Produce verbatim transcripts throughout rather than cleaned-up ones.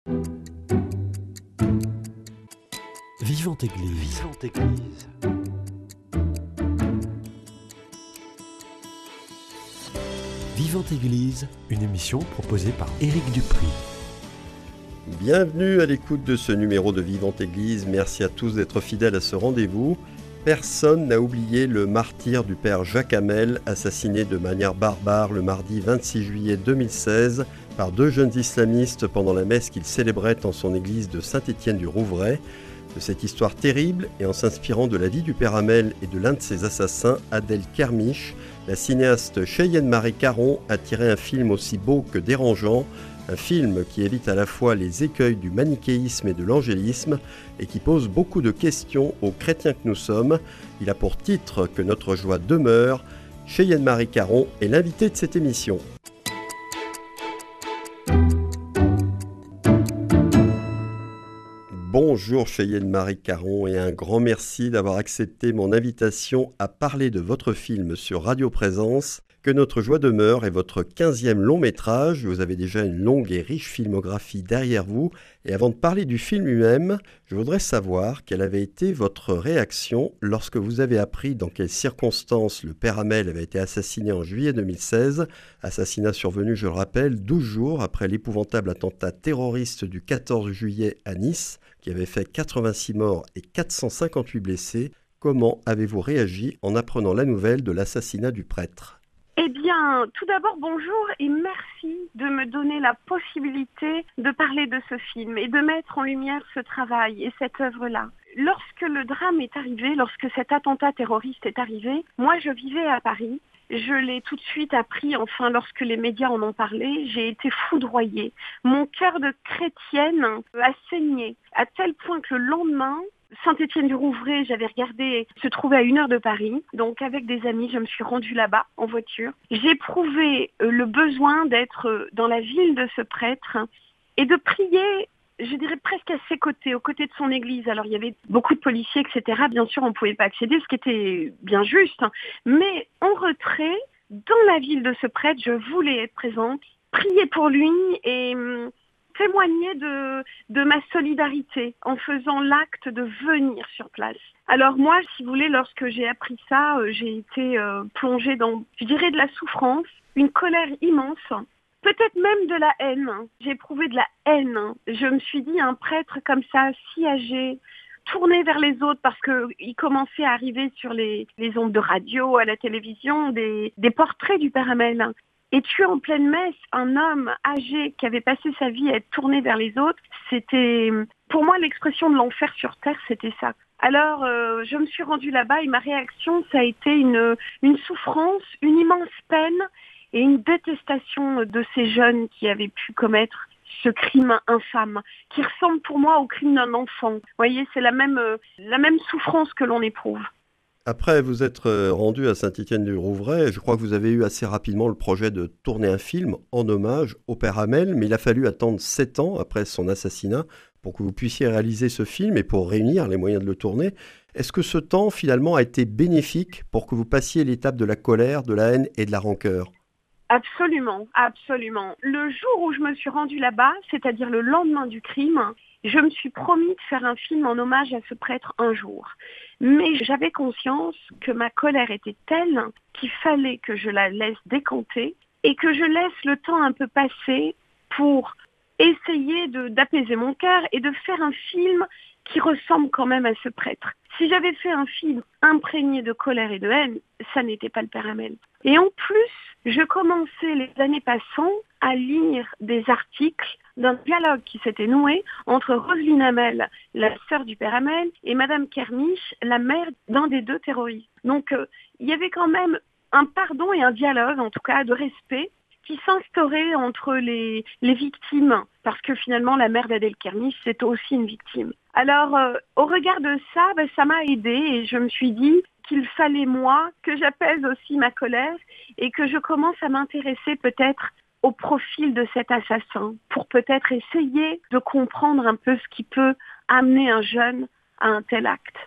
Vivante Église. Vivante Église. Vivante Église, une émission proposée par Éric Dupri. Bienvenue à l'écoute de ce numéro de Vivante Église. Merci à tous d'être fidèles à ce rendez-vous. Personne n'a oublié le martyre du père Jacques Hamel, assassiné de manière barbare le mardi vingt-six juillet deux mille seize par deux jeunes islamistes pendant la messe qu'il célébrait en son église de Saint-Étienne-du-Rouvray. De cette histoire terrible, et en s'inspirant de la vie du père Hamel et de l'un de ses assassins, Adel Kermiche, la cinéaste Cheyenne Marie Caron a tiré un film aussi beau que dérangeant, un film qui évite à la fois les écueils du manichéisme et de l'angélisme et qui pose beaucoup de questions aux chrétiens que nous sommes. Il a pour titre Que notre joie demeure. Cheyenne Marie Caron est l'invitée de cette émission. Bonjour Cheyenne Marie Caron et un grand merci d'avoir accepté mon invitation à parler de votre film sur Radio Présence. Que notre joie demeure est votre quinzième long métrage. Vous avez déjà une longue et riche filmographie derrière vous. Et avant de parler du film lui-même, je voudrais savoir quelle avait été votre réaction lorsque vous avez appris dans quelles circonstances le père Hamel avait été assassiné en juillet deux mille seize. Assassinat survenu, je le rappelle, douze jours après l'épouvantable attentat terroriste du quatorze juillet à Nice, qui avait fait quatre-vingt-six morts et quatre cent cinquante-huit blessés. Comment avez-vous réagi en apprenant la nouvelle de l'assassinat du prêtre ? Eh bien, tout d'abord, bonjour et merci de me donner la possibilité de parler de ce film et de mettre en lumière ce travail et cette œuvre-là. Lorsque le drame est arrivé, lorsque cet attentat terroriste est arrivé, moi je vivais à Paris. Je l'ai tout de suite appris, enfin, lorsque les médias en ont parlé, j'ai été foudroyée. Mon cœur de chrétienne a saigné, à tel point que le lendemain, Saint-Étienne-du-Rouvray, j'avais regardé, se trouvait à une heure de Paris. Donc, avec des amis, je me suis rendue là-bas, en voiture. J'ai éprouvé le besoin d'être dans la ville de ce prêtre et de prier, je dirais presque à ses côtés, aux côtés de son église. Alors, il y avait beaucoup de policiers, et cetera. Bien sûr, on ne pouvait pas accéder, ce qui était bien juste. Mais en retrait, dans la ville de ce prêtre, je voulais être présente, prier pour lui et témoigner de, de ma solidarité en faisant l'acte de venir sur place. Alors moi, si vous voulez, lorsque j'ai appris ça, euh, j'ai été euh, plongée dans, je dirais, de la souffrance, une colère immense, peut-être même de la haine. J'ai éprouvé de la haine. Je me suis dit, un prêtre comme ça, si âgé, tourné vers les autres parce qu'il commençait à arriver sur les, les ondes de radio, à la télévision, des, des portraits du père Hamel. Et tuer en pleine messe un homme âgé qui avait passé sa vie à être tourné vers les autres, c'était, pour moi, l'expression de l'enfer sur terre, c'était ça. Alors, euh, je me suis rendue là-bas et ma réaction, ça a été une, une souffrance, une immense peine et une détestation de ces jeunes qui avaient pu commettre ce crime infâme, qui ressemble pour moi au crime d'un enfant. Vous voyez, c'est la même, euh, la même souffrance que l'on éprouve. Après vous être rendu à Saint-Étienne-du-Rouvray, je crois que vous avez eu assez rapidement le projet de tourner un film en hommage au père Hamel, mais il a fallu attendre sept ans après son assassinat pour que vous puissiez réaliser ce film et pour réunir les moyens de le tourner. Est-ce que ce temps finalement a été bénéfique pour que vous passiez l'étape de la colère, de la haine et de la rancœur ? Absolument, absolument. Le jour où je me suis rendue là-bas, c'est-à-dire le lendemain du crime, je me suis promis de faire un film en hommage à ce prêtre un jour. Mais j'avais conscience que ma colère était telle qu'il fallait que je la laisse décanter et que je laisse le temps un peu passer pour essayer de, d'apaiser mon cœur et de faire un film qui ressemble quand même à ce prêtre. Si j'avais fait un film imprégné de colère et de haine, ça n'était pas le père Hamel. Et en plus, je commençais les années passant à lire des articles d'un dialogue qui s'était noué entre Roselyne Hamel, la sœur du père Hamel, et Madame Kermiche, la mère d'un des deux terroristes. Donc, euh, il y avait quand même un pardon et un dialogue, en tout cas de respect, qui s'instaurait entre les, les victimes, parce que finalement, la mère d'Adel Kermiche, c'est aussi une victime. Alors, euh, au regard de ça, ben, ça m'a aidée et je me suis dit qu'il fallait, moi, que j'apaise aussi ma colère et que je commence à m'intéresser peut-être au profil de cet assassin pour peut-être essayer de comprendre un peu ce qui peut amener un jeune à un tel acte.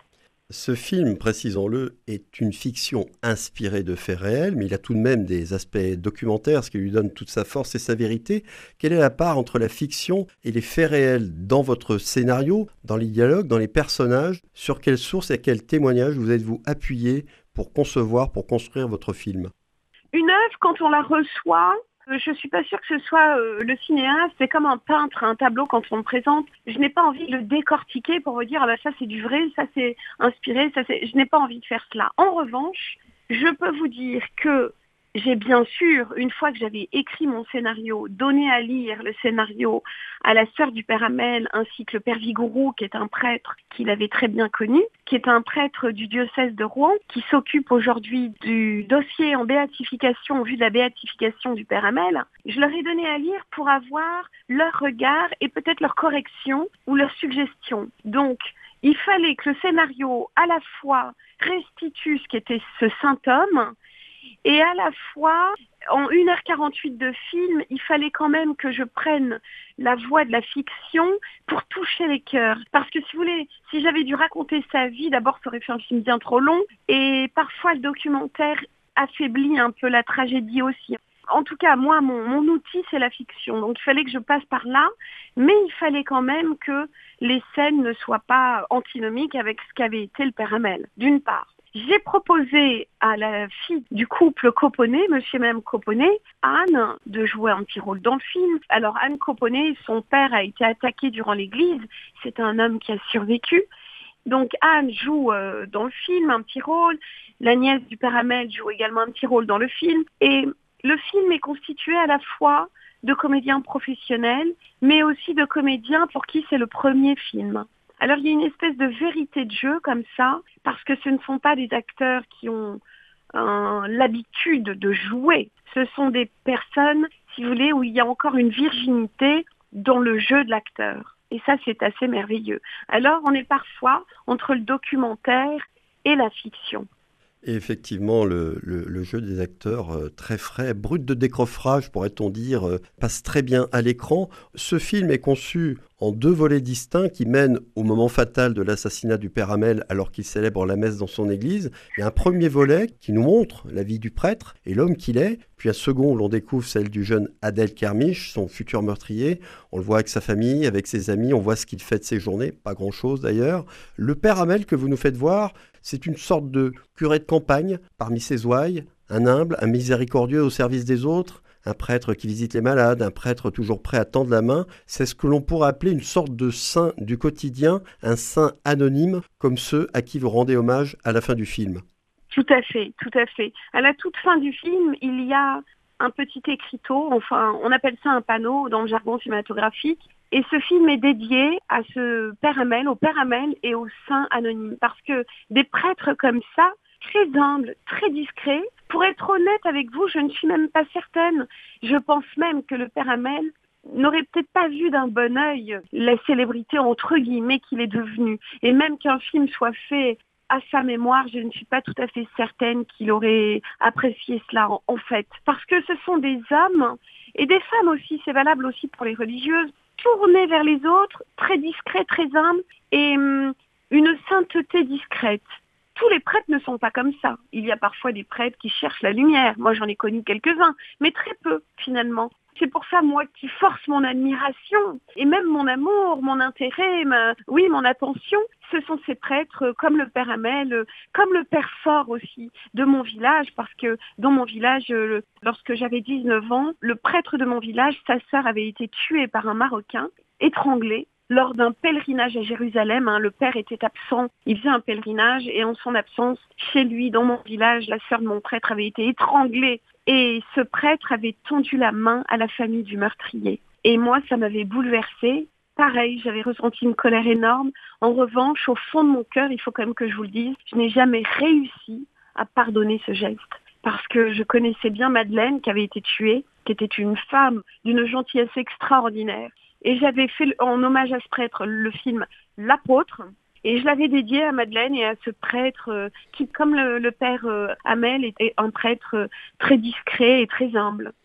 Ce film, précisons-le, est une fiction inspirée de faits réels, mais il a tout de même des aspects documentaires, ce qui lui donne toute sa force et sa vérité. Quelle est la part entre la fiction et les faits réels dans votre scénario, dans les dialogues, dans les personnages? Sur quelles sources et quels témoignages vous êtes-vous appuyé pour concevoir, pour construire votre film? Une œuvre, quand on la reçoit, je ne suis pas sûre que ce soit euh, le cinéaste, c'est comme un peintre, un tableau quand on le présente. Je n'ai pas envie de le décortiquer pour vous dire ah ben ça c'est du vrai, ça c'est inspiré, ça c'est. Je n'ai pas envie de faire cela. En revanche, je peux vous dire que j'ai bien sûr, une fois que j'avais écrit mon scénario, donné à lire le scénario à la sœur du père Hamel, ainsi que le père Vigourou, qui est un prêtre qu'il avait très bien connu, qui est un prêtre du diocèse de Rouen, qui s'occupe aujourd'hui du dossier en béatification, en vue de la béatification du père Hamel. Je leur ai donné à lire pour avoir leur regard et peut-être leur correction ou leur suggestion. Donc, il fallait que le scénario, à la fois, restitue ce qu'était ce saint homme, et à la fois, en une heure quarante-huit de film, il fallait quand même que je prenne la voie de la fiction pour toucher les cœurs. Parce que si vous voulez, si j'avais dû raconter sa vie, d'abord ça aurait fait un film bien trop long, et parfois le documentaire affaiblit un peu la tragédie aussi. En tout cas, moi, mon, mon outil, c'est la fiction. Donc il fallait que je passe par là, mais il fallait quand même que les scènes ne soient pas antinomiques avec ce qu'avait été le père Hamel, d'une part. J'ai proposé à la fille du couple Coponnet, monsieur et madame Coponnet, Anne, de jouer un petit rôle dans le film. Alors Anne Coponnet, son père a été attaqué durant l'église. C'est un homme qui a survécu. Donc Anne joue euh, dans le film un petit rôle. La nièce du père Hamel joue également un petit rôle dans le film. Et le film est constitué à la fois de comédiens professionnels, mais aussi de comédiens pour qui c'est le premier film. Alors il y a une espèce de vérité de jeu comme ça, parce que ce ne sont pas des acteurs qui ont euh, l'habitude de jouer. Ce sont des personnes, si vous voulez, où il y a encore une virginité dans le jeu de l'acteur. Et ça, c'est assez merveilleux. Alors on est parfois entre le documentaire et la fiction. Et effectivement, le, le, le jeu des acteurs euh, très frais, brut de décoffrage, pourrait-on dire, euh, passe très bien à l'écran. Ce film est conçu en deux volets distincts qui mènent au moment fatal de l'assassinat du père Hamel alors qu'il célèbre la messe dans son église. Il y a un premier volet qui nous montre la vie du prêtre et l'homme qu'il est, puis un second où l'on découvre celle du jeune Adel Kermiche, son futur meurtrier. On le voit avec sa famille, avec ses amis, on voit ce qu'il fait de ses journées, pas grand-chose d'ailleurs. Le père Hamel que vous nous faites voir, c'est une sorte de curé de campagne parmi ses ouailles, un humble, un miséricordieux au service des autres, un prêtre qui visite les malades, un prêtre toujours prêt à tendre la main. C'est ce que l'on pourrait appeler une sorte de saint du quotidien, un saint anonyme, comme ceux à qui vous rendez hommage à la fin du film. Tout à fait, tout à fait. À la toute fin du film, il y a un petit écriteau, enfin, on appelle ça un panneau dans le jargon cinématographique. Et ce film est dédié à ce père Hamel, au père Hamel et au saint anonyme. Parce que des prêtres comme ça, très humbles, très discrets, pour être honnête avec vous, je ne suis même pas certaine. Je pense même que le père Hamel n'aurait peut-être pas vu d'un bon œil la célébrité entre guillemets qu'il est devenu. Et même qu'un film soit fait à sa mémoire, je ne suis pas tout à fait certaine qu'il aurait apprécié cela en, en fait. Parce que ce sont des hommes, et des femmes aussi, c'est valable aussi pour les religieuses, tournés vers les autres, très discrets, très humbles, et hum, une sainteté discrète. Tous les prêtres ne sont pas comme ça. Il y a parfois des prêtres qui cherchent la lumière. Moi, j'en ai connu quelques-uns, mais très peu, finalement. C'est pour ça, moi, qui force mon admiration, et même mon amour, mon intérêt, ma... oui, mon attention, ce sont ces prêtres comme le père Hamel, comme le père Fort aussi, de mon village, parce que dans mon village, lorsque j'avais dix-neuf ans, le prêtre de mon village, sa sœur avait été tuée par un Marocain, étranglée, lors d'un pèlerinage à Jérusalem. Hein, le père était absent, il faisait un pèlerinage, et en son absence, chez lui, dans mon village, la sœur de mon prêtre avait été étranglée. Et ce prêtre avait tendu la main à la famille du meurtrier. Et moi, ça m'avait bouleversée. Pareil, j'avais ressenti une colère énorme. En revanche, au fond de mon cœur, il faut quand même que je vous le dise, je n'ai jamais réussi à pardonner ce geste. Parce que je connaissais bien Madeleine, qui avait été tuée, qui était une femme d'une gentillesse extraordinaire. Et j'avais fait en hommage à ce prêtre le film L'Apôtre. Et je l'avais dédié à Madeleine et à ce prêtre euh, qui, comme le, le père euh, Hamel, était un prêtre euh, très discret et très humble. Voilà.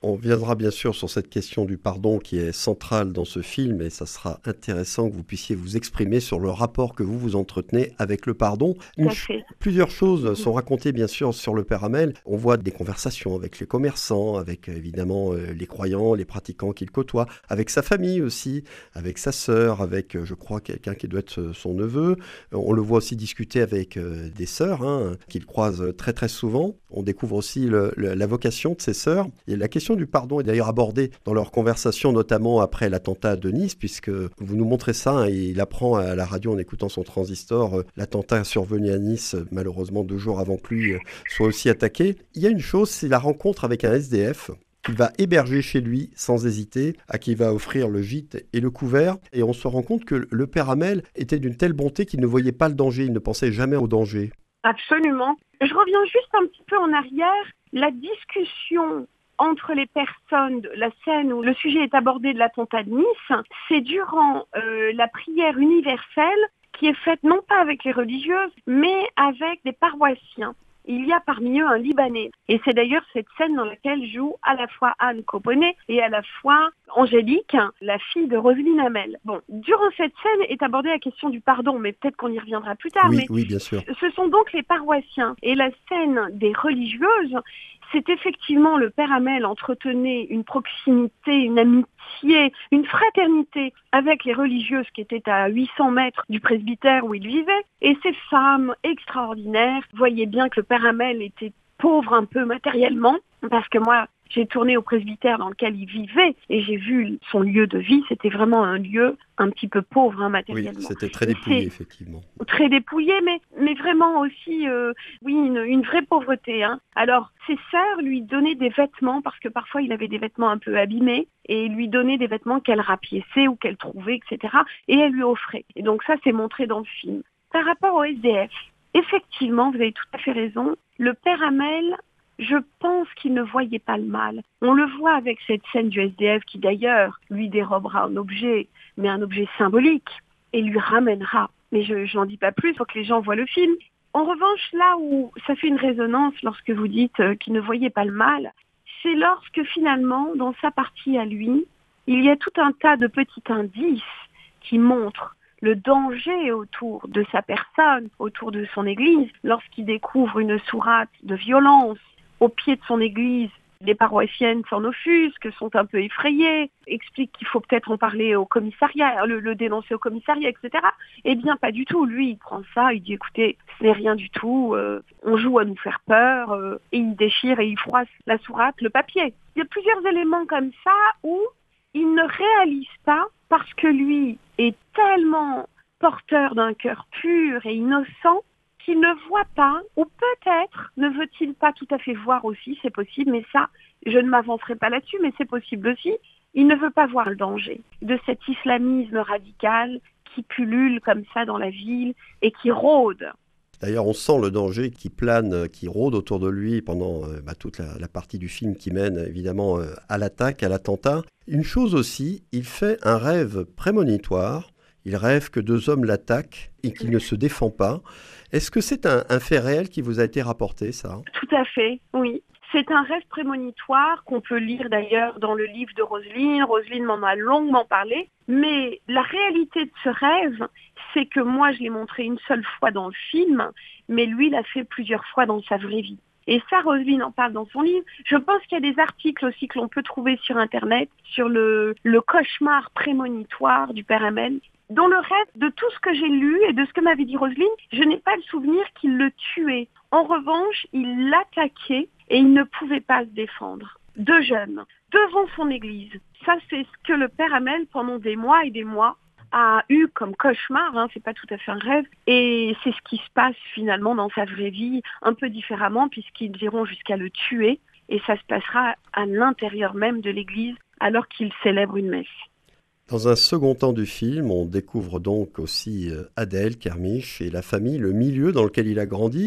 On reviendra bien sûr sur cette question du pardon qui est centrale dans ce film et ça sera intéressant que vous puissiez vous exprimer sur le rapport que vous vous entretenez avec le pardon. Une ch- plusieurs choses sont racontées bien sûr sur le Père Hamel. On voit des conversations avec les commerçants, avec évidemment euh, les croyants, les pratiquants qu'il côtoie, avec sa famille aussi, avec sa sœur, avec euh, je crois quelqu'un qui doit être son neveu. Euh, on le voit aussi discuter avec euh, des sœurs hein, qu'il croise très très souvent. On découvre aussi le, le, la vocation de ses sœurs. Et la question du pardon est d'ailleurs abordée dans leur conversation, notamment après l'attentat de Nice, puisque vous nous montrez ça, hein, il apprend à la radio en écoutant son transistor euh, l'attentat survenu à Nice, euh, malheureusement deux jours avant que lui euh, soit aussi attaqué. Il y a une chose, c'est la rencontre avec un S D F qu'il va héberger chez lui sans hésiter, à qui il va offrir le gîte et le couvert. Et on se rend compte que le Père Hamel était d'une telle bonté qu'il ne voyait pas le danger, il ne pensait jamais au danger. Absolument. Je reviens juste un petit peu en arrière. La discussion entre les personnes, la scène où le sujet est abordé de l'attentat de Nice, c'est durant euh, la prière universelle qui est faite non pas avec les religieuses, mais avec des paroissiens. Il y a parmi eux un Libanais. Et c'est d'ailleurs cette scène dans laquelle joue à la fois Anne Coponnet et à la fois Angélique, la fille de Roselyne Hamel. Bon, durant cette scène est abordée la question du pardon, mais peut-être qu'on y reviendra plus tard. Oui, mais oui, bien sûr. Ce sont donc les paroissiens. Et la scène des religieuses, c'est effectivement le Père Hamel entretenait une proximité, une amitié, une fraternité avec les religieuses qui étaient à huit cents mètres du presbytère où il vivait. Et ces femmes extraordinaires voyaient bien que le Père Hamel était pauvre un peu matériellement, parce que moi, j'ai tourné au presbytère dans lequel il vivait et j'ai vu son lieu de vie. C'était vraiment un lieu un petit peu pauvre hein, matériellement. Oui, c'était très dépouillé, effectivement. Très dépouillé, mais, mais vraiment aussi, euh, oui, une, une vraie pauvreté. Hein. Alors, ses sœurs lui donnaient des vêtements, parce que parfois il avait des vêtements un peu abîmés, et lui donnaient des vêtements qu'elle rapiéçait ou qu'elle trouvait, et cetera. Et elle lui offrait. Et donc ça, c'est montré dans le film. Par rapport au S D F, effectivement, vous avez tout à fait raison, le Père Hamel, je pense qu'il ne voyait pas le mal. On le voit avec cette scène du S D F qui d'ailleurs lui dérobera un objet, mais un objet symbolique, et lui ramènera. Mais je n'en dis pas plus, il faut que les gens voient le film. En revanche, là où ça fait une résonance lorsque vous dites euh, qu'il ne voyait pas le mal, c'est lorsque finalement, dans sa partie à lui, il y a tout un tas de petits indices qui montrent le danger autour de sa personne, autour de son église, lorsqu'il découvre une sourate de violence au pied de son église. Les paroissiennes s'en offusquent, sont un peu effrayées, expliquent qu'il faut peut-être en parler au commissariat, le, le dénoncer au commissariat, et cetera. Eh bien, pas du tout. Lui, il prend ça, il dit, écoutez, ce n'est rien du tout, euh, on joue à nous faire peur, euh, et il déchire et il froisse la sourate, le papier. Il y a plusieurs éléments comme ça où il ne réalise pas, parce que lui est tellement porteur d'un cœur pur et innocent, qu'il ne voit pas, ou peut-être ne veut-il pas tout à fait voir aussi, c'est possible, mais ça, je ne m'avancerai pas là-dessus, mais c'est possible aussi, il ne veut pas voir le danger de cet islamisme radical qui pullule comme ça dans la ville et qui rôde. D'ailleurs, on sent le danger qui plane, qui rôde autour de lui pendant euh, bah, toute la, la partie du film qui mène évidemment euh, à l'attaque, à l'attentat. Une chose aussi, il fait un rêve prémonitoire. Il rêve que deux hommes l'attaquent et qu'il ne se défend pas. Est-ce que c'est un, un fait réel qui vous a été rapporté, ça ? Tout à fait, oui. C'est un rêve prémonitoire qu'on peut lire d'ailleurs dans le livre de Roselyne. Roselyne m'en a longuement parlé. Mais la réalité de ce rêve, c'est que moi, je l'ai montré une seule fois dans le film, mais lui l'a fait plusieurs fois dans sa vraie vie. Et ça, Roselyne en parle dans son livre. Je pense qu'il y a des articles aussi que l'on peut trouver sur Internet sur le, le cauchemar prémonitoire du Père Hamel. Dans le reste de tout ce que j'ai lu et de ce que m'avait dit Roselyne, je n'ai pas le souvenir qu'il le tuait. En revanche, il l'attaquait et il ne pouvait pas se défendre. Deux jeunes, devant son église. Ça, c'est ce que le Père Hamel, pendant des mois et des mois, a eu comme cauchemar, hein, c'est pas tout à fait un rêve, et c'est ce qui se passe finalement dans sa vraie vie, un peu différemment, puisqu'ils iront jusqu'à le tuer, et ça se passera à l'intérieur même de l'église, alors qu'il célèbre une messe. Dans un second temps du film, on découvre donc aussi Adèle Kermiche et la famille, le milieu dans lequel il a grandi.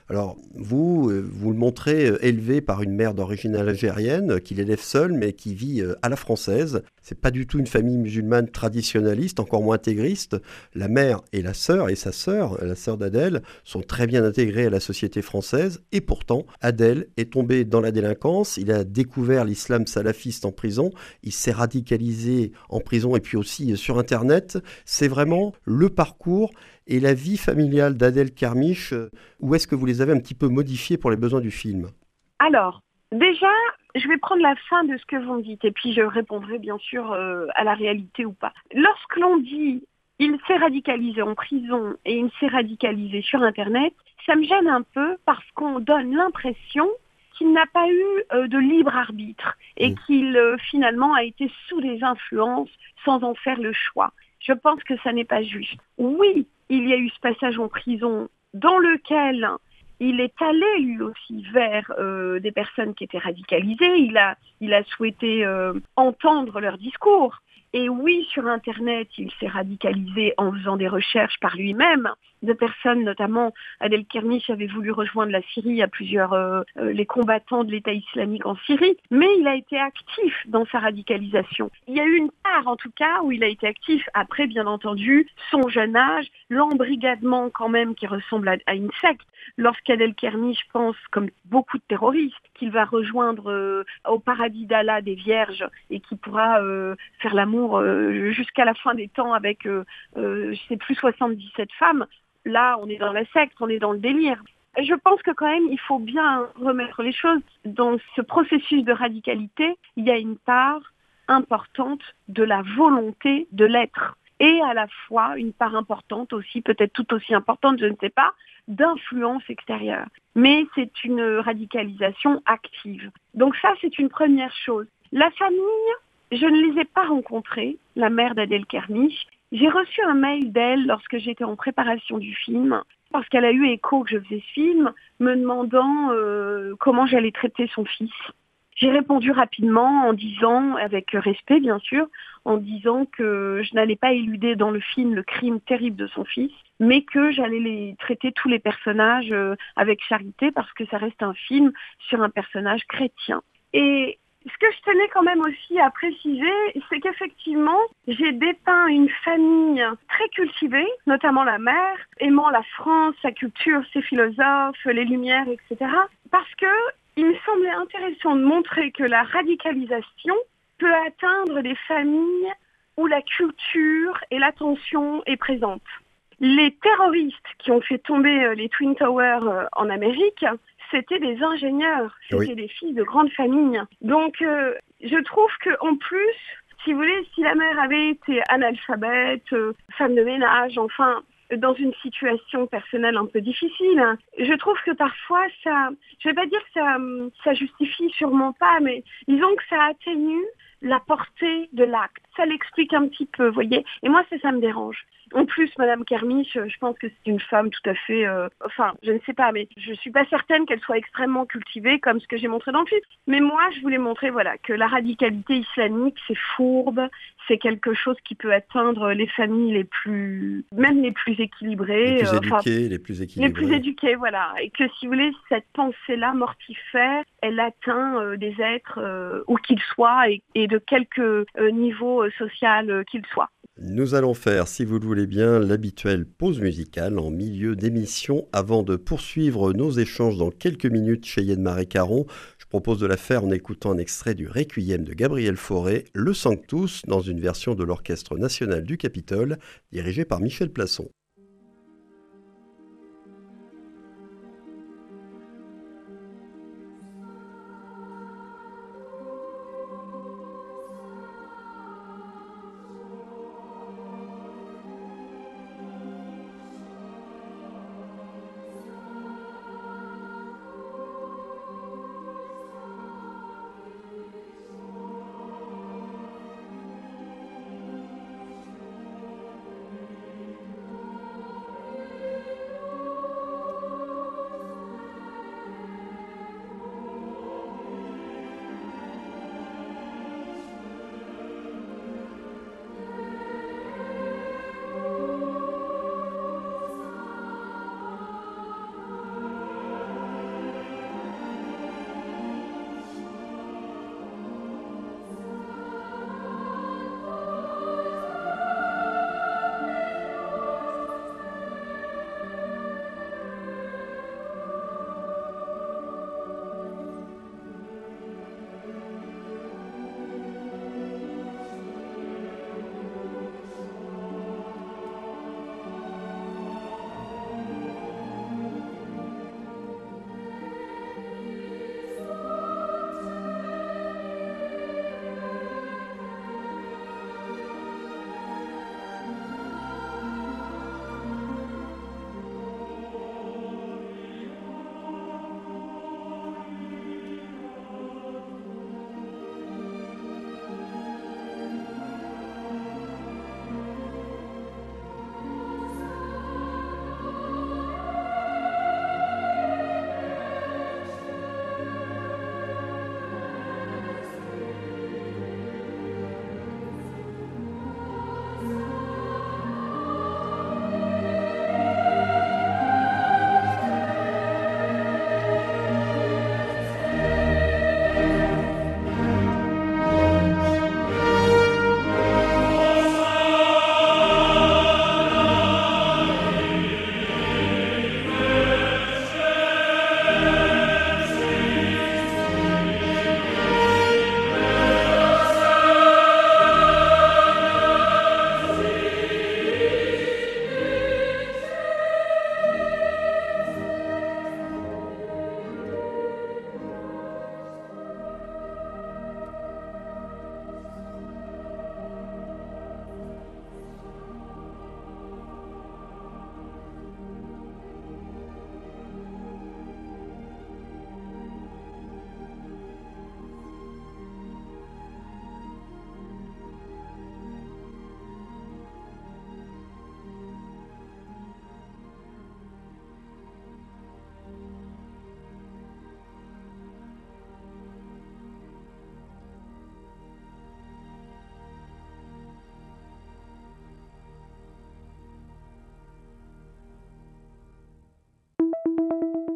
Alors, vous, euh, vous le montrez euh, élevé par une mère d'origine algérienne, euh, qu'il élève seul, mais qui vit euh, à la française. C'est pas du tout une famille musulmane traditionnaliste, encore moins intégriste. La mère et la sœur, et sa sœur, la sœur d'Adèle, sont très bien intégrées à la société française. Et pourtant, Adèle est tombé dans la délinquance. Il a découvert l'islam salafiste en prison. Il s'est radicalisé en prison et puis aussi euh, sur Internet. C'est vraiment le parcours et la vie familiale d'Adèle Kermiche. Où est-ce que vous les avez un petit peu modifiés pour les besoins du film? Alors, déjà, je vais prendre la fin de ce que vous me dites et puis je répondrai bien sûr euh, à la réalité ou pas. Lorsque l'on dit il s'est radicalisé en prison et il s'est radicalisé sur Internet, ça me gêne un peu parce qu'on donne l'impression qu'il n'a pas eu euh, de libre arbitre et mmh. qu'il euh, finalement a été sous des influences sans en faire le choix. Je pense que ça n'est pas juste. Oui, il y a eu ce passage en prison dans lequel il est allé lui aussi vers euh, des personnes qui étaient radicalisées. Il a, il a souhaité euh, entendre leur discours. Et oui, sur Internet, il s'est radicalisé en faisant des recherches par lui-même. De personnes, notamment Adel Kermiche, avait voulu rejoindre la Syrie à plusieurs euh, euh, les combattants de l'État islamique en Syrie, mais il a été actif dans sa radicalisation. Il y a eu une part, en tout cas, où il a été actif. Après, bien entendu, son jeune âge, l'embrigadement quand même qui ressemble à, à une secte. Lorsqu'Adel Kermiche pense, comme beaucoup de terroristes, qu'il va rejoindre euh, au paradis d'Allah des vierges et qu'il pourra euh, faire l'amour euh, jusqu'à la fin des temps avec, euh, euh, je sais plus, soixante-dix-sept femmes. Là, on est dans la secte, on est dans le délire. Je pense que quand même, il faut bien remettre les choses. Dans ce processus de radicalité, il y a une part importante de la volonté de l'être. Et à la fois, une part importante aussi, peut-être tout aussi importante, je ne sais pas, d'influence extérieure. Mais c'est une radicalisation active. Donc ça, c'est une première chose. La famille, je ne les ai pas rencontrés, la mère d'Adel Kermiche. J'ai reçu un mail d'elle lorsque j'étais en préparation du film, parce qu'elle a eu écho que je faisais ce film, me demandant euh, comment j'allais traiter son fils. J'ai répondu rapidement en disant, avec respect bien sûr, en disant que je n'allais pas éluder dans le film le crime terrible de son fils, mais que j'allais les traiter tous les personnages euh, avec charité parce que ça reste un film sur un personnage chrétien. Et ce que je tenais quand même aussi à préciser, c'est qu'effectivement, j'ai dépeint une famille très cultivée, notamment la mère, aimant la France, sa culture, ses philosophes, les Lumières, et cetera. Parce que il me semblait intéressant de montrer que la radicalisation peut atteindre des familles où la culture et l'attention est présente. Les terroristes qui ont fait tomber les Twin Towers en Amérique, c'était des ingénieurs, c'était oui. des filles de grandes familles. Donc, euh, je trouve qu'en plus, si vous voulez, si la mère avait été analphabète, euh, femme de ménage, enfin, dans une situation personnelle un peu difficile, hein, je trouve que parfois, ça, je vais pas dire que ça, ça justifie sûrement pas, mais disons que ça atténue la portée de l'acte. Ça l'explique un petit peu, vous voyez. Et moi, ça, ça me dérange. En plus, Madame Kermiche, je pense que c'est une femme tout à fait... Euh, enfin, je ne sais pas, mais je suis pas certaine qu'elle soit extrêmement cultivée comme ce que j'ai montré dans le film. Mais moi, je voulais montrer voilà, que la radicalité islamique, c'est fourbe, c'est quelque chose qui peut atteindre les familles les plus... même les plus équilibrées. Les plus euh, éduquées, enfin, les plus équilibrées. Les plus éduquées, voilà. Et que, si vous voulez, cette pensée-là mortifère, elle atteint euh, des êtres euh, où qu'ils soient et, et de quelque euh, niveau euh, social euh, qu'ils soient. Nous allons faire, si vous le voulez bien, l'habituelle pause musicale en milieu d'émission avant de poursuivre nos échanges dans quelques minutes chez Yann-Marie Caron. Je propose de la faire en écoutant un extrait du Requiem de Gabriel Fauré, Le Sanctus, dans une version de l'Orchestre national du Capitole, dirigé par Michel Plasson.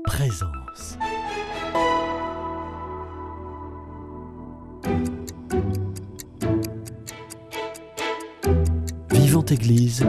présence. Vivante Église,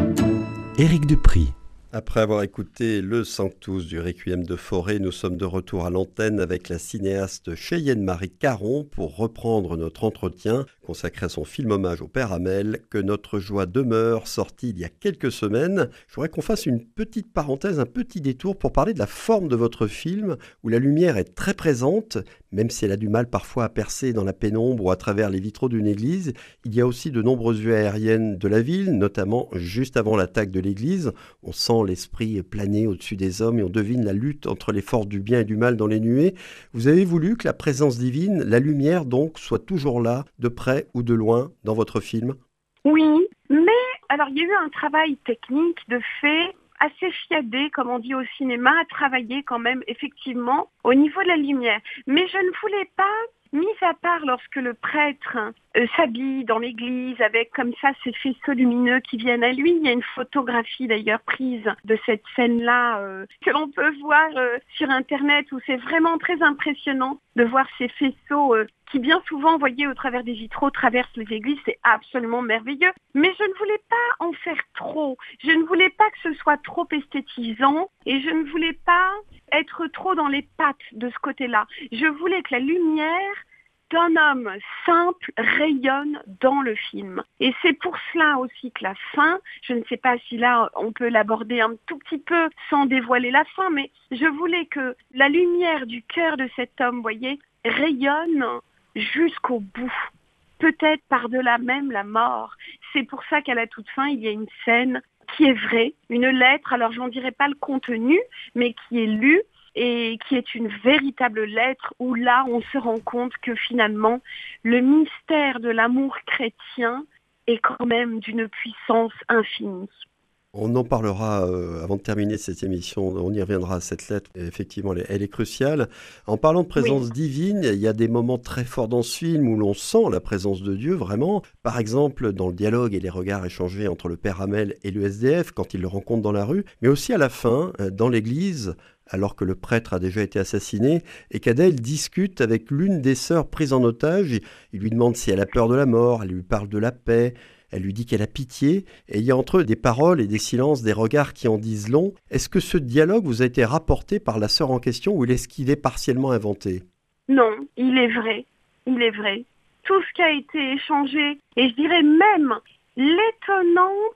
Éric Dupry. Après avoir écouté le Sanctus du Requiem de Fauré, nous sommes de retour à l'antenne avec la cinéaste Cheyenne-Marie Caron pour reprendre notre entretien consacré à son film hommage au Père Hamel, Que notre joie demeure, sorti il y a quelques semaines. Je voudrais qu'on fasse une petite parenthèse, un petit détour pour parler de la forme de votre film, où la lumière est très présente, même si elle a du mal parfois à percer dans la pénombre ou à travers les vitraux d'une église. Il y a aussi de nombreuses vues aériennes de la ville, notamment juste avant l'attaque de l'église. On sent l'esprit planer au-dessus des hommes et on devine la lutte entre les forces du bien et du mal dans les nuées. Vous avez voulu que la présence divine, la lumière donc, soit toujours là, de près ou de loin, dans votre film? Oui, mais alors il y a eu un travail technique de fait assez fiadé, comme on dit au cinéma, à travailler quand même effectivement au niveau de la lumière. Mais je ne voulais pas, mis à part lorsque le prêtre euh, s'habille dans l'église avec comme ça ces faisceaux lumineux qui viennent à lui. Il y a une photographie d'ailleurs prise de cette scène-là euh, que l'on peut voir euh, sur Internet où c'est vraiment très impressionnant de voir ces faisceaux euh, qui bien souvent, vous voyez, au travers des vitraux, traversent les églises. C'est absolument merveilleux. Mais je ne voulais pas en faire trop. Je ne voulais pas que ce soit trop esthétisant et je ne voulais pas être trop dans les pattes de ce côté-là. Je voulais que la lumière d'un homme simple rayonne dans le film. Et c'est pour cela aussi que la fin, je ne sais pas si là on peut l'aborder un tout petit peu sans dévoiler la fin, mais je voulais que la lumière du cœur de cet homme, vous voyez, rayonne jusqu'au bout, peut-être par-delà même la mort. C'est pour ça qu'à la toute fin, il y a une scène qui est vraie, une lettre, alors je n'en dirai pas le contenu, mais qui est lue et qui est une véritable lettre où là, on se rend compte que finalement, le mystère de l'amour chrétien est quand même d'une puissance infinie. On en parlera euh, avant de terminer cette émission, on y reviendra à cette lettre, et effectivement elle est, elle est cruciale. En parlant de présence oui. divine, il y a des moments très forts dans ce film où l'on sent la présence de Dieu vraiment. Par exemple dans le dialogue et les regards échangés entre le Père Hamel et le S D F quand il le rencontre dans la rue, mais aussi à la fin, dans l'église, alors que le prêtre a déjà été assassiné, et qu'Adèle discute avec l'une des sœurs prises en otage. Il lui demande si elle a peur de la mort, elle lui parle de la paix. Elle lui dit qu'elle a pitié, et il y a entre eux des paroles et des silences, des regards qui en disent long. Est-ce que ce dialogue vous a été rapporté par la sœur en question, ou est-ce qu'il est partiellement inventé? Non, il est vrai, il est vrai. Tout ce qui a été échangé, et je dirais même l'étonnante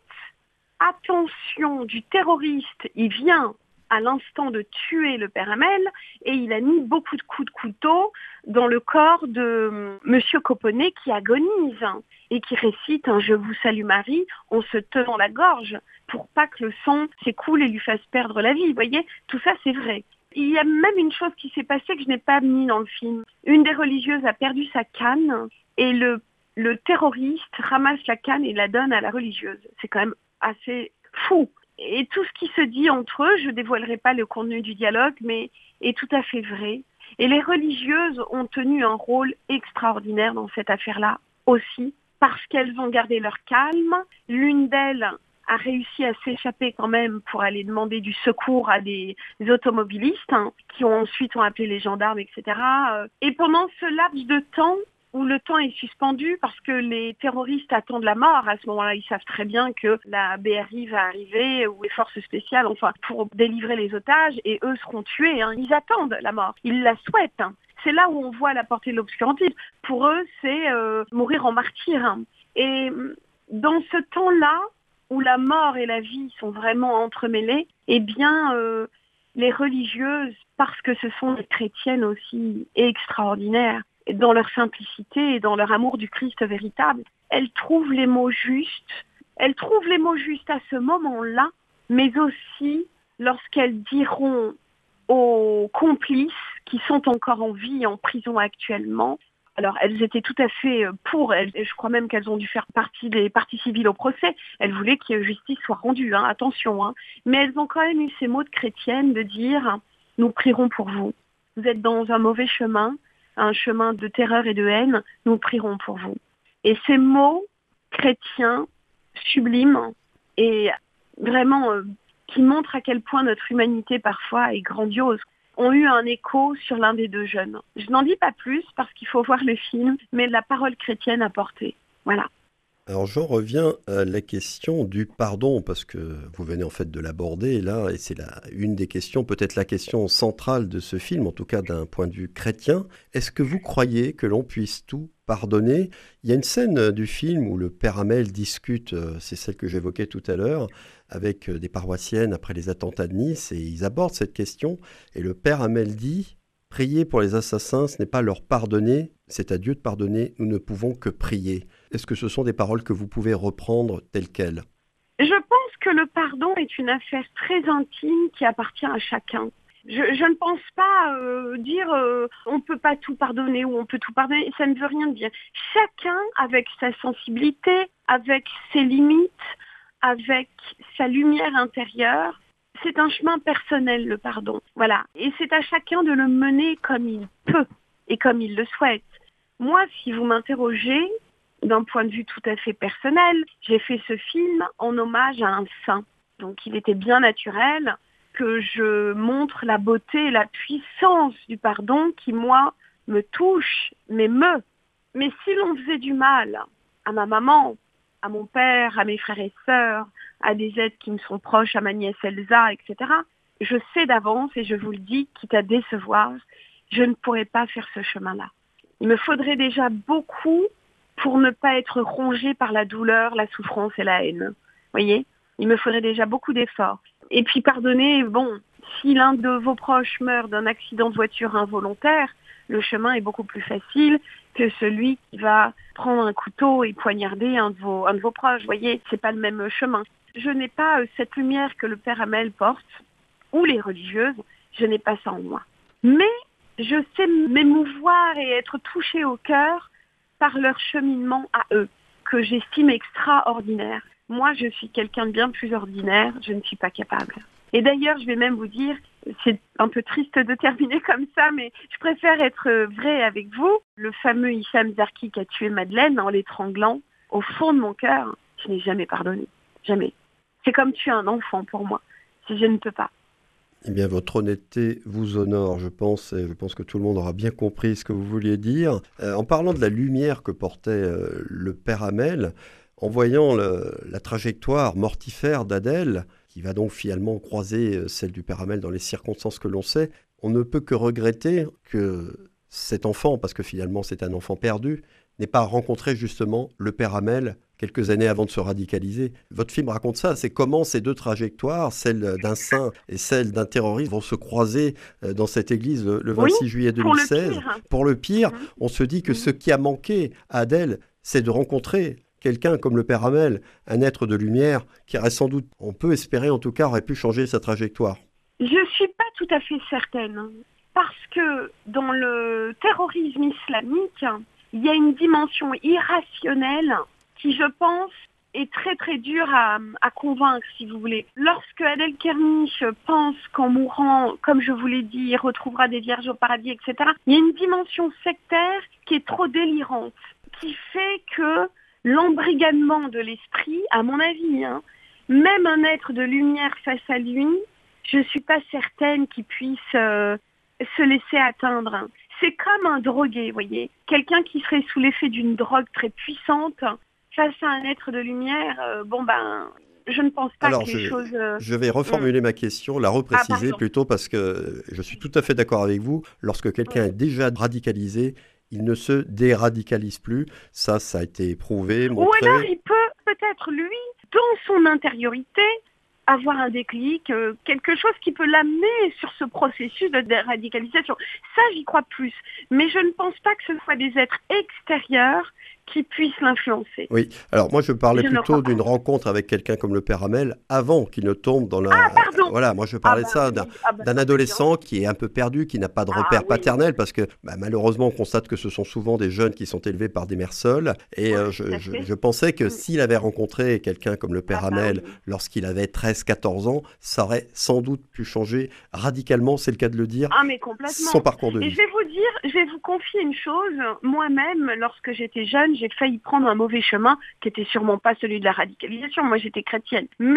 attention du terroriste, il vient à l'instant de tuer le Père Hamel, et il a mis beaucoup de coups de couteau dans le corps de Monsieur Coponnet qui agonise et qui récite un « Je vous salue Marie » en se tenant la gorge pour pas que le sang s'écoule et lui fasse perdre la vie. Vous voyez, tout ça c'est vrai. Il y a même une chose qui s'est passée que je n'ai pas mis dans le film. Une des religieuses a perdu sa canne et le, le terroriste ramasse la canne et la donne à la religieuse. C'est quand même assez fou. Et tout ce qui se dit entre eux, je ne dévoilerai pas le contenu du dialogue, mais est tout à fait vrai. Et les religieuses ont tenu un rôle extraordinaire dans cette affaire-là aussi, parce qu'elles ont gardé leur calme. L'une d'elles a réussi à s'échapper quand même pour aller demander du secours à des automobilistes, hein, qui ont ensuite ont appelé les gendarmes, et cetera. Et pendant ce laps de temps, où le temps est suspendu parce que les terroristes attendent la mort. À ce moment-là, ils savent très bien que la B R I va arriver ou les forces spéciales, enfin, pour délivrer les otages et eux seront tués. Hein. Ils attendent la mort. Ils la souhaitent. Hein. C'est là où on voit la portée de l'obscurantisme. Pour eux, c'est euh, mourir en martyr. Hein. Et dans ce temps-là, où la mort et la vie sont vraiment entremêlées, eh bien, euh, les religieuses, parce que ce sont des chrétiennes aussi extraordinaires, dans leur simplicité et dans leur amour du Christ véritable, elles trouvent les mots justes. Elles trouvent les mots justes à ce moment-là, mais aussi lorsqu'elles diront aux complices qui sont encore en vie, en prison actuellement. Alors, elles étaient tout à fait pour, elles, et je crois même qu'elles ont dû faire partie des parties civiles au procès. Elles voulaient que justice soit rendue, hein, attention. Hein. Mais elles ont quand même eu ces mots de chrétienne de dire « Nous prierons pour vous. Vous êtes dans un mauvais chemin. » un chemin de terreur et de haine, nous prierons pour vous. Et ces mots chrétiens, sublimes, et vraiment euh, qui montrent à quel point notre humanité parfois est grandiose. ont eu un écho sur l'un des deux jeunes. Je n'en dis pas plus parce qu'il faut voir le film, mais la parole chrétienne a porté. Voilà. Alors j'en reviens à la question du pardon, parce que vous venez en fait de l'aborder là, et c'est la, une des questions, peut-être la question centrale de ce film, en tout cas d'un point de vue chrétien. Est-ce que vous croyez que l'on puisse tout pardonner? Il y a une scène du film où le père Hamel discute, c'est celle que j'évoquais tout à l'heure, avec des paroissiennes après les attentats de Nice, et ils abordent cette question, et le père Hamel dit: prier pour les assassins, ce n'est pas leur pardonner, c'est à Dieu de pardonner, nous ne pouvons que prier. Est-ce que ce sont des paroles que vous pouvez reprendre telles quelles? Je pense que le pardon est une affaire très intime qui appartient à chacun. Je, je ne pense pas euh, dire euh, on ne peut pas tout pardonner ou on peut tout pardonner, ça ne veut rien dire. Chacun, avec sa sensibilité, avec ses limites, avec sa lumière intérieure, c'est un chemin personnel, le pardon. Voilà. Et c'est à chacun de le mener comme il peut et comme il le souhaite. Moi, si vous m'interrogez, d'un point de vue tout à fait personnel, j'ai fait ce film en hommage à un saint. Donc il était bien naturel que je montre la beauté et la puissance du pardon qui, moi, me touche, m'émeut. Mais si l'on faisait du mal à ma maman, à mon père, à mes frères et sœurs, à des êtres qui me sont proches, à ma nièce Elsa, et cetera, je sais d'avance, et je vous le dis, quitte à décevoir, je ne pourrais pas faire ce chemin-là. Il me faudrait déjà beaucoup pour ne pas être rongée par la douleur, la souffrance et la haine. Vous voyez ? Il me faudrait déjà beaucoup d'efforts. Et puis pardonner, bon, si l'un de vos proches meurt d'un accident de voiture involontaire, le chemin est beaucoup plus facile que celui qui va prendre un couteau et poignarder un de vos, un de vos proches. Vous voyez, c'est pas le même chemin. Je n'ai pas euh, cette lumière que le père Hamel porte, ou les religieuses, je n'ai pas ça en moi. Mais je sais m'émouvoir et être touchée au cœur par leur cheminement à eux, que j'estime extraordinaire. Moi, je suis quelqu'un de bien plus ordinaire, je ne suis pas capable. Et d'ailleurs, je vais même vous dire, c'est un peu triste de terminer comme ça, mais je préfère être vraie avec vous. Le fameux Hicham Zarki qui a tué Madeleine en l'étranglant, au fond de mon cœur, je n'ai jamais pardonné. Jamais. C'est comme tuer un enfant pour moi, si je ne peux pas. Eh bien, votre honnêteté vous honore, je pense, et je pense que tout le monde aura bien compris ce que vous vouliez dire. Euh, en parlant de la lumière que portait euh, le père Hamel, en voyant le, la trajectoire mortifère d'Adèle, qui va donc finalement croiser celle du père Hamel dans les circonstances que l'on sait, on ne peut que regretter que cet enfant, parce que finalement c'est un enfant perdu, n'ait pas rencontré justement le père Hamel quelques années avant de se radicaliser. Votre film raconte ça, c'est comment ces deux trajectoires, celle d'un saint et celle d'un terroriste, vont se croiser dans cette église le, le vingt-six oui, juillet deux mille seize. Pour le pire, pour le pire mmh. on se dit que mmh. ce qui a manqué à Adèle, c'est de rencontrer quelqu'un comme le père Hamel, un être de lumière, qui aurait sans doute, on peut espérer en tout cas, aurait pu changer sa trajectoire. Je ne suis pas tout à fait certaine, parce que dans le terrorisme islamique, il y a une dimension irrationnelle qui, je pense, est très très dure à, à convaincre, si vous voulez. Lorsque Adel Kermiche pense qu'en mourant, comme je vous l'ai dit, il retrouvera des vierges au paradis, et cetera, il y a une dimension sectaire qui est trop délirante, qui fait que l'embrigadement de l'esprit, à mon avis, hein, même un être de lumière face à lui, je ne suis pas certaine qu'il puisse euh, se laisser atteindre. C'est comme un drogué, vous voyez. Quelqu'un qui serait sous l'effet d'une drogue très puissante, face à un être de lumière, euh, bon ben, je ne pense pas Alors, que les je, choses... Euh... je vais reformuler mmh. ma question, la repréciser ah, plutôt, parce que je suis tout à fait d'accord avec vous. Lorsque quelqu'un mmh. est déjà radicalisé, il ne se déradicalise plus. Ça, ça a été prouvé, montré. Ou alors, il peut peut-être, lui, dans son intériorité, avoir un déclic, euh, quelque chose qui peut l'amener sur ce processus de déradicalisation. Ça, j'y crois plus. Mais je ne pense pas que ce soit des êtres extérieurs qui puissent l'influencer. Oui, alors moi je parlais je plutôt d'une rencontre avec quelqu'un comme le père Hamel avant qu'il ne tombe dans la... Ah, pardon. Voilà, moi je parlais ah, de ça, bah, d'un, oui. ah, bah, d'un adolescent qui est un peu perdu, qui n'a pas de repère ah, paternel, oui. parce que bah, malheureusement on constate que ce sont souvent des jeunes qui sont élevés par des mères seules, et oui, euh, je, je, je pensais que oui. s'il avait rencontré quelqu'un comme le père ah, Hamel bah, oui. lorsqu'il avait treize quatorze ans, ça aurait sans doute pu changer radicalement, c'est le cas de le dire, ah, mais complètement. son parcours de vie. Et je vais vous dire, je vais vous confier une chose, moi-même, lorsque j'étais jeune, j'ai failli prendre un mauvais chemin qui était sûrement pas celui de la radicalisation. Moi, j'étais chrétienne. Mais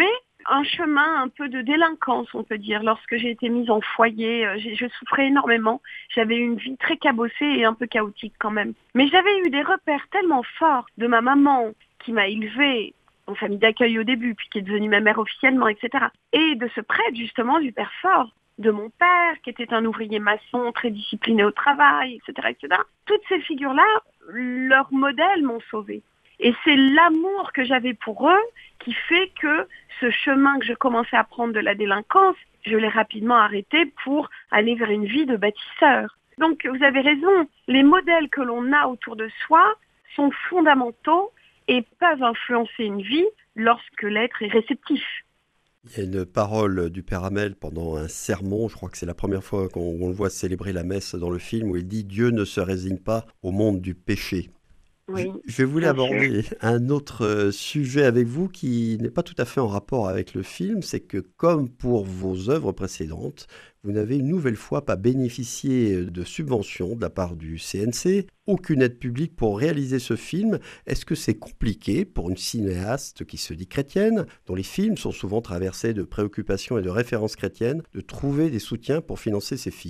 un chemin un peu de délinquance, on peut dire. Lorsque j'ai été mise en foyer, euh, j'ai- je souffrais énormément. J'avais une vie très cabossée et un peu chaotique quand même. Mais j'avais eu des repères tellement forts de ma maman qui m'a élevée en famille d'accueil au début, puis qui est devenue ma mère officiellement, et cetera. Et de ce prêtre justement du père fort, de mon père, qui était un ouvrier maçon très discipliné au travail, et cetera, et cetera. Toutes ces figures-là, leurs modèles m'ont sauvée. Et c'est l'amour que j'avais pour eux qui fait que ce chemin que je commençais à prendre de la délinquance, je l'ai rapidement arrêté pour aller vers une vie de bâtisseur. Donc vous avez raison, les modèles que l'on a autour de soi sont fondamentaux et peuvent influencer une vie lorsque l'être est réceptif. Il y a une parole du Père Hamel pendant un sermon, je crois que c'est la première fois qu'on on le voit célébrer la messe dans le film, où il dit « Dieu ne se résigne pas au monde du péché ». Oui, Je, je voulais aborder un autre euh, sujet avec vous qui n'est pas tout à fait en rapport avec le film, c'est que comme pour vos œuvres précédentes, vous n'avez une nouvelle fois pas bénéficié de subventions de la part du C N C, aucune aide publique pour réaliser ce film. Est-ce que c'est compliqué pour une cinéaste qui se dit chrétienne, dont les films sont souvent traversés de préoccupations et de références chrétiennes, de trouver des soutiens pour financer ces films ?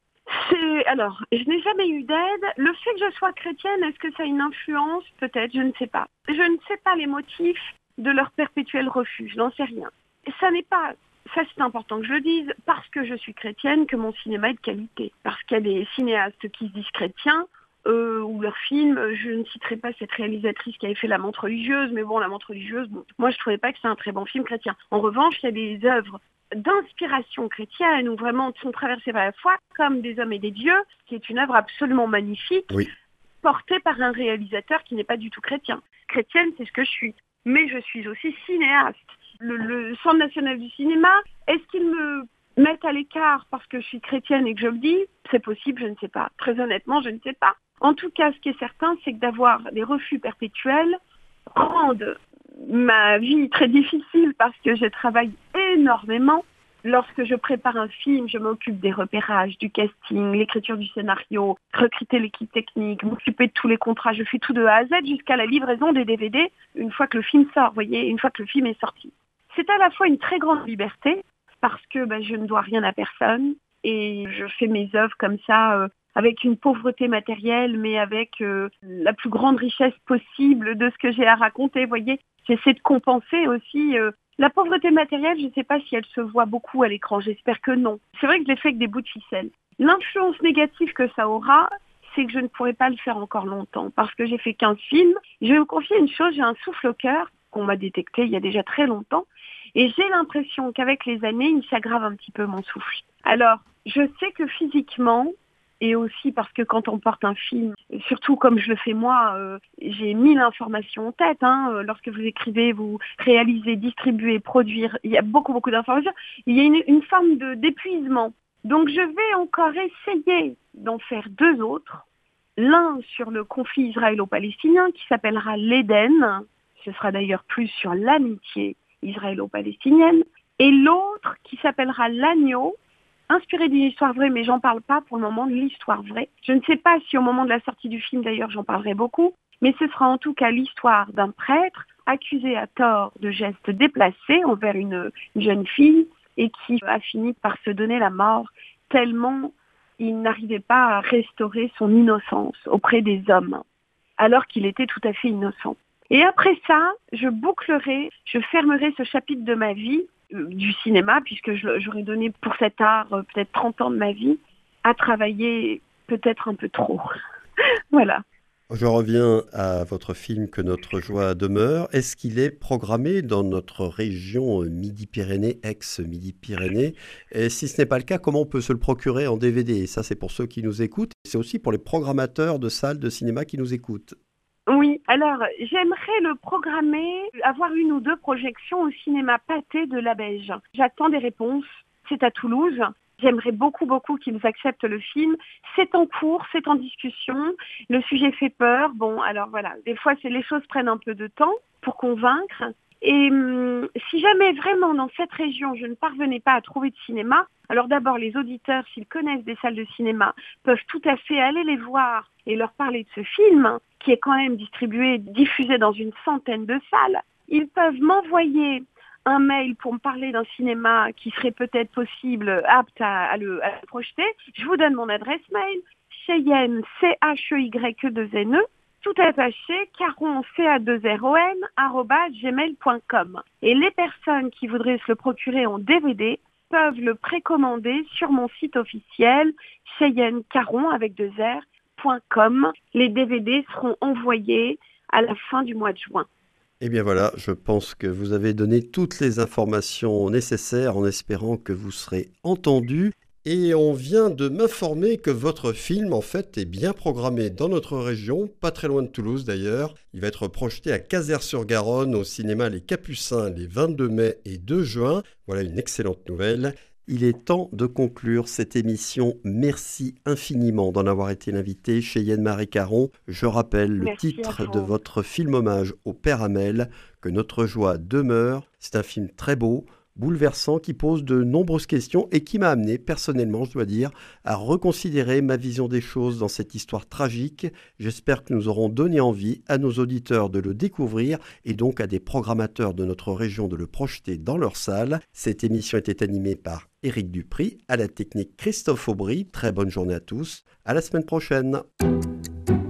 C'est, alors, je n'ai jamais eu d'aide. Le fait que je sois chrétienne, est-ce que ça a une influence ? Peut-être, je ne sais pas. Je ne sais pas les motifs de leur perpétuel refus, je n'en sais rien. Ça n'est pas, ça c'est important que je le dise, parce que je suis chrétienne que mon cinéma est de qualité. Parce qu'il y a des cinéastes qui se disent chrétiens, euh, ou leurs films, je ne citerai pas cette réalisatrice qui avait fait La Montre religieuse, mais bon, La Montre religieuse, bon, moi je ne trouvais pas que c'est un très bon film chrétien. En revanche, il y a des œuvres d'inspiration chrétienne où vraiment sont traversés par la foi, comme Des hommes et des dieux, qui est une œuvre absolument magnifique, Oui. portée par un réalisateur qui n'est pas du tout chrétien. Chrétienne, c'est ce que je suis. Mais je suis aussi cinéaste. Le, le Centre national du cinéma, est-ce qu'ils me mettent à l'écart parce que je suis chrétienne et que je le dis ? C'est possible, je ne sais pas. Très honnêtement, je ne sais pas. En tout cas, ce qui est certain, c'est que d'avoir des refus perpétuels rendent ma vie très difficile parce que je travaille énormément. Lorsque je prépare un film, je m'occupe des repérages, du casting, l'écriture du scénario, recruter l'équipe technique, m'occuper de tous les contrats. Je fais tout de A à Z jusqu'à la livraison des D V D une fois que le film sort, vous voyez, une fois que le film est sorti. C'est à la fois une très grande liberté parce que ben, je ne dois rien à personne et je fais mes œuvres comme ça euh, avec une pauvreté matérielle mais avec euh, la plus grande richesse possible de ce que j'ai à raconter, vous voyez. J'essaie de compenser aussi euh, la pauvreté matérielle, je ne sais pas si elle se voit beaucoup à l'écran, j'espère que non. C'est vrai que je l'ai fait avec des bouts de ficelle. L'influence négative que ça aura, c'est que je ne pourrai pas le faire encore longtemps parce que j'ai fait quinze films. Je vais vous confier une chose, j'ai un souffle au cœur qu'on m'a détecté il y a déjà très longtemps et j'ai l'impression qu'avec les années, il s'aggrave un petit peu mon souffle. Alors, je sais que physiquement, et aussi parce que quand on porte un film, surtout comme je le fais moi, euh, j'ai mille informations en tête. Hein, lorsque vous écrivez, vous réalisez, distribuez, produire, il y a beaucoup, beaucoup d'informations. Il y a une, une forme de, d'épuisement. Donc je vais encore essayer d'en faire deux autres. L'un sur le conflit israélo-palestinien qui s'appellera l'Éden. Ce sera d'ailleurs plus sur l'amitié israélo-palestinienne. Et l'autre qui s'appellera l'Agneau, inspiré d'une histoire vraie, mais j'en parle pas pour le moment de l'histoire vraie. Je ne sais pas si au moment de la sortie du film, d'ailleurs, j'en parlerai beaucoup, mais ce sera en tout cas l'histoire d'un prêtre accusé à tort de gestes déplacés envers une, une jeune fille et qui a fini par se donner la mort tellement il n'arrivait pas à restaurer son innocence auprès des hommes, alors qu'il était tout à fait innocent. Et après ça, je bouclerai, je fermerai ce chapitre de ma vie du cinéma, puisque j'aurais donné pour cet art peut-être trente ans de ma vie, à travailler peut-être un peu trop. Voilà. Je reviens à votre film Que notre joie demeure. Est-ce qu'il est programmé dans notre région Midi-Pyrénées, ex-Midi-Pyrénées ? Et si ce n'est pas le cas, comment on peut se le procurer en D V D ? Et ça, c'est pour ceux qui nous écoutent. C'est aussi pour les programmateurs de salles de cinéma qui nous écoutent. Oui, alors j'aimerais le programmer, avoir une ou deux projections au cinéma Pâté de la Beige. J'attends des réponses, c'est à Toulouse. J'aimerais beaucoup, beaucoup qu'ils acceptent le film. C'est en cours, c'est en discussion. Le sujet fait peur. Bon, alors voilà, des fois c'est, les choses prennent un peu de temps pour convaincre. Et hum, si jamais vraiment dans cette région je ne parvenais pas à trouver de cinéma, alors d'abord les auditeurs, s'ils connaissent des salles de cinéma, peuvent tout à fait aller les voir et leur parler de ce film, qui est quand même distribué, diffusé dans une centaine de salles. Ils peuvent m'envoyer un mail pour me parler d'un cinéma qui serait peut-être possible, apte à, à, le, à le projeter, je vous donne mon adresse mail, Cheyenne, C H E Y deux N E, tout attaché, caron, C A deux R O N, arobase gmail point com. Et les personnes qui voudraient se le procurer en D V D peuvent le précommander sur mon site officiel, Cheyenne Caron avec deux R, point com. Les D V D seront envoyés à la fin du mois de juin. Eh bien voilà, je pense que vous avez donné toutes les informations nécessaires en espérant que vous serez entendu. Et on vient de m'informer que votre film, en fait, est bien programmé dans notre région, pas très loin de Toulouse d'ailleurs. Il va être projeté à Cazeres-sur-Garonne au cinéma Les Capucins les vingt-deux mai et deux juin. Voilà une excellente nouvelle. Il est temps de conclure cette émission. Merci infiniment d'en avoir été l'invité, Cheyenne Marie Caron. Je rappelle le Merci titre de votre film hommage au Père Hamel, Que notre joie demeure. C'est un film très beau, bouleversant, qui pose de nombreuses questions et qui m'a amené, personnellement, je dois dire, à reconsidérer ma vision des choses dans cette histoire tragique. J'espère que nous aurons donné envie à nos auditeurs de le découvrir et donc à des programmateurs de notre région de le projeter dans leur salle. Cette émission était animée par Éric Dupry, à la technique Christophe Aubry. Très bonne journée à tous. À la semaine prochaine.